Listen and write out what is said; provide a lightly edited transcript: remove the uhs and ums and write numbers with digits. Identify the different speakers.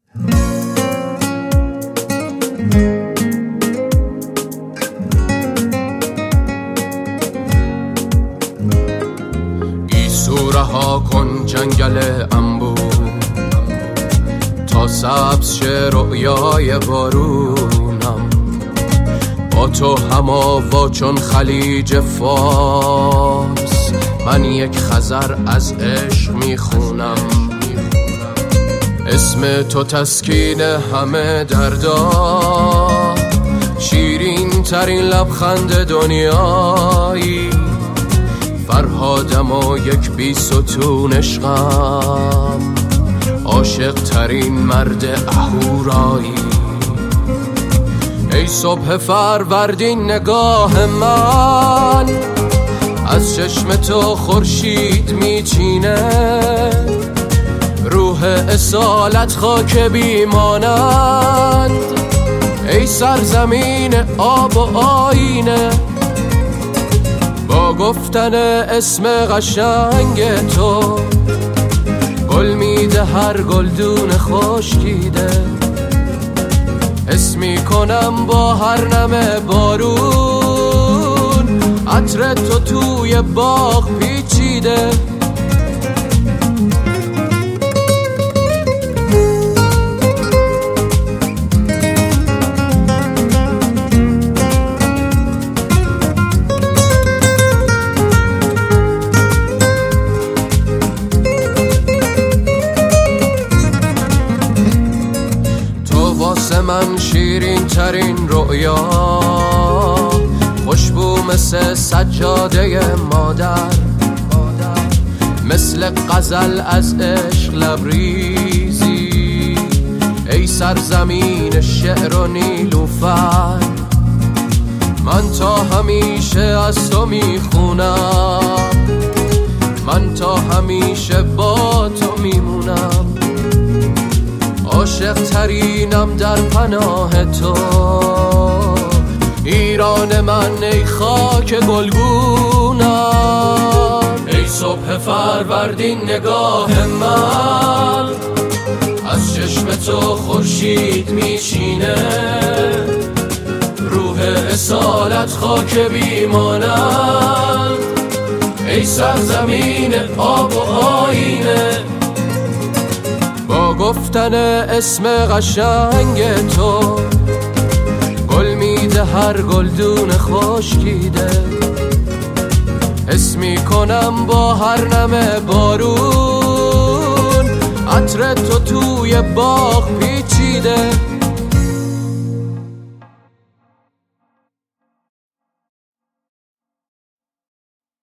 Speaker 1: رها کن جنگل انبوه تا سبز شه رؤیای بارونم، با تو هماوا چون خلیج فارس، من یک خزر از عشق میخونم. اسم تو تسکین همه دردا، شیرین ترین لبخند دنیایی، فرهادم و یک بی ستون عشقم، عاشق ترین مرد اهورایی. ای صبح فروردین نگاه من، از چشم تو خورشید میچینه، روح اصالت خاک بیمانند، ای سرزمین آب و آینه. با گفتن اسم قشنگ تو، گل میده هر گلدون خشکیده، حس میکنم با هر نم بارون، عطر تو توی باغ پیچیده. من شیرین ترین رؤیا، خوشبو مثل سجاده مادر، مثل غزل از عشق لبریزی، ای سرزمین شعر و نیلوفر. من تا همیشه از تو میخونم، من تا همیشه با تو میمونم، عاشق ترینم در پناه تو. ایران من ای خاک گلگونم، ای صبح فروردین نگاه من، از چشم تو خورشید میچینه، روح اصالت خاک بیمانند، ای سرزمین آب و آینه. با گفتن اسم قشنگ تو، گل میده هر گلدون خشکیده، حس میکنم با هر نم بارون، عطر تو توی باغ پیچیده.